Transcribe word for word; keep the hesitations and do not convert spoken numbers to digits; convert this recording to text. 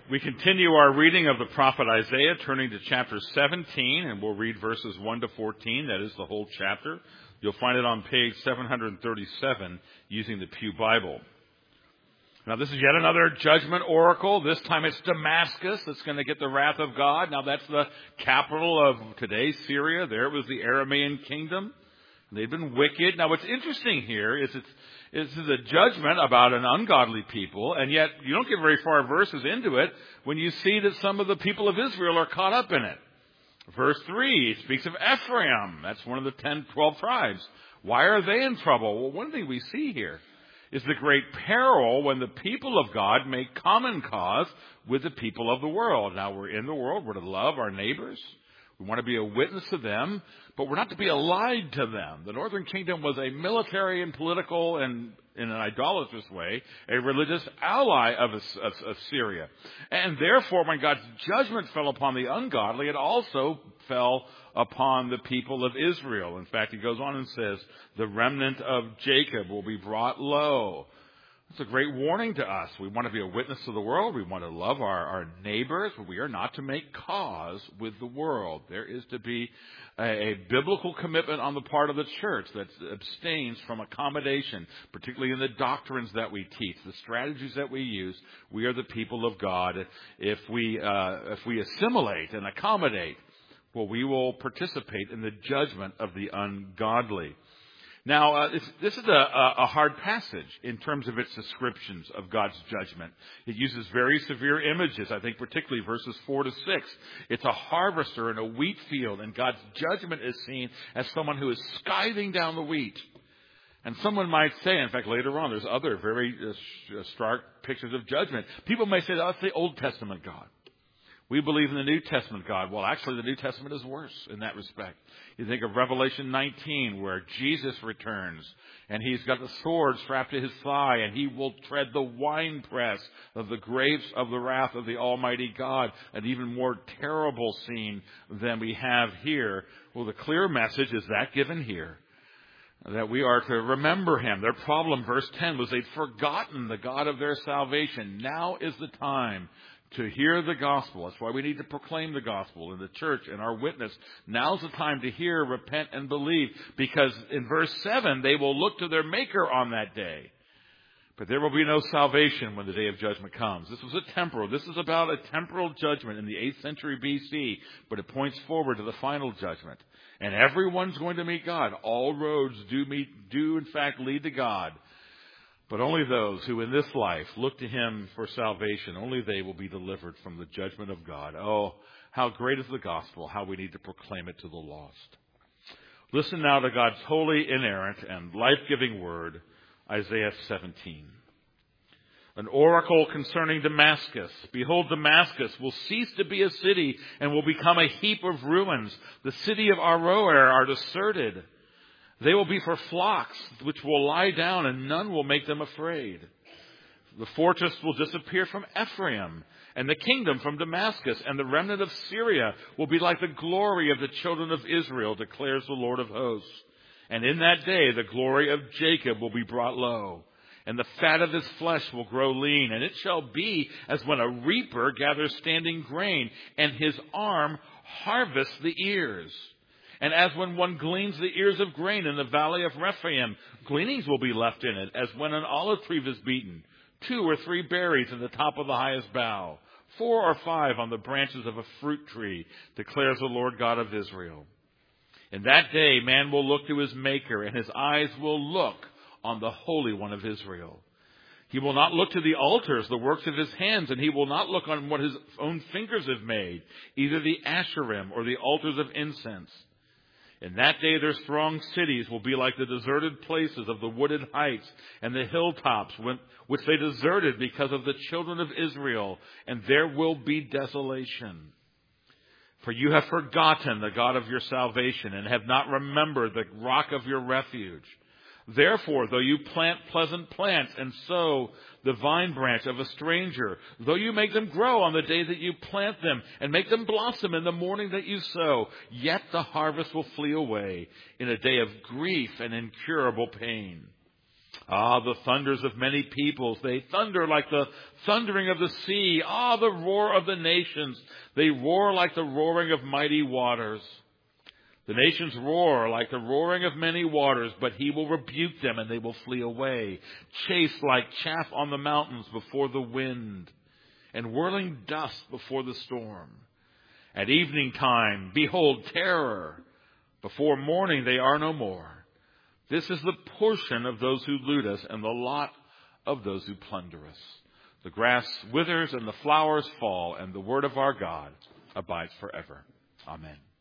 We continue our reading of the prophet Isaiah, turning to chapter seventeen, and we'll read verses one to fourteen. That is the whole chapter. You'll find it on page seven thirty-seven using the Pew Bible. Now, this is yet another judgment oracle. This time it's Damascus that's going to get the wrath of God. Now, that's the capital of today's Syria. There was the Aramean kingdom. They've been wicked. Now, what's interesting here is it's This is a judgment about an ungodly people, and yet you don't get very far verses into it when you see that some of the people of Israel are caught up in it. Verse three speaks of Ephraim. That's one of the ten, twelve tribes. Why are they in trouble? Well, one thing we see here is the great peril when the people of God make common cause with the people of the world. Now, we're in the world. We're to love our neighbors. We want to be a witness to them, but we're not to be allied to them. The northern kingdom was a military and political and, in an idolatrous way, a religious ally of, of, of Syria. And therefore, when God's judgment fell upon the ungodly, it also fell upon the people of Israel. In fact, he goes on and says, the remnant of Jacob will be brought low. It's a great warning to us. We want to be a witness to the world. We want to love our, our neighbors, but we are not to make cause with the world. There is to be a, a biblical commitment on the part of the church that abstains from accommodation, particularly in the doctrines that we teach, the strategies that we use. We are the people of God. If we, uh, if we assimilate and accommodate, well, we will participate in the judgment of the ungodly. Now, uh, this, this is a, a hard passage in terms of its descriptions of God's judgment. It uses very severe images, I think particularly verses four to six. It's a harvester in a wheat field, and God's judgment is seen as someone who is scything down the wheat. And someone might say, in fact, later on, there's other very uh, stark pictures of judgment. People may say, oh, that's the Old Testament God. We believe in the New Testament God. Well, actually, the New Testament is worse in that respect. You think of Revelation nineteen, where Jesus returns, and he's got the sword strapped to his thigh, and he will tread the winepress of the grapes of the wrath of the Almighty God, an even more terrible scene than we have here. Well, the clear message is that given here, that we are to remember him. Their problem, verse ten, was they'd forgotten the God of their salvation. Now is the time to hear the gospel. That's why we need to proclaim the gospel in the church and our witness. Now's the time to hear, repent, and believe. Because in verse seven, they will look to their Maker on that day. But there will be no salvation when the day of judgment comes. This was a temporal. This is about a temporal judgment in the eighth century B C. But it points forward to the final judgment. And everyone's going to meet God. All roads do meet, do in fact lead to God. But only those who in this life look to him for salvation, only they will be delivered from the judgment of God. Oh, how great is the gospel, how we need to proclaim it to the lost. Listen now to God's holy, inerrant, and life-giving word, Isaiah seventeen. An oracle concerning Damascus. Behold, Damascus will cease to be a city and will become a heap of ruins. The city of Aroer are deserted. They will be for flocks, which will lie down, and none will make them afraid. The fortress will disappear from Ephraim, and the kingdom from Damascus, and the remnant of Syria will be like the glory of the children of Israel, declares the Lord of hosts. And in that day the glory of Jacob will be brought low, and the fat of his flesh will grow lean. And it shall be as when a reaper gathers standing grain, and his arm harvests the ears. And as when one gleans the ears of grain in the valley of Rephaim, gleanings will be left in it, as when an olive tree is beaten, two or three berries in the top of the highest bough, four or five on the branches of a fruit tree, declares the Lord God of Israel. In that day man will look to his Maker, and his eyes will look on the Holy One of Israel. He will not look to the altars, the works of his hands, and he will not look on what his own fingers have made, either the Asherim or the altars of incense. In that day their strong cities will be like the deserted places of the wooded heights and the hilltops, which they deserted because of the children of Israel, and there will be desolation. For you have forgotten the God of your salvation, and have not remembered the rock of your refuge. Therefore, though you plant pleasant plants and sow the vine branch of a stranger, though you make them grow on the day that you plant them and make them blossom in the morning that you sow, yet the harvest will flee away in a day of grief and incurable pain. Ah, the thunders of many peoples. They thunder like the thundering of the sea. Ah, the roar of the nations. They roar like the roaring of mighty waters. The nations roar like the roaring of many waters, but he will rebuke them and they will flee away. Chased like chaff on the mountains before the wind, and whirling dust before the storm. At evening time, behold, terror. Before morning, they are no more. This is the portion of those who loot us and the lot of those who plunder us. The grass withers and the flowers fall, and the word of our God abides forever. Amen.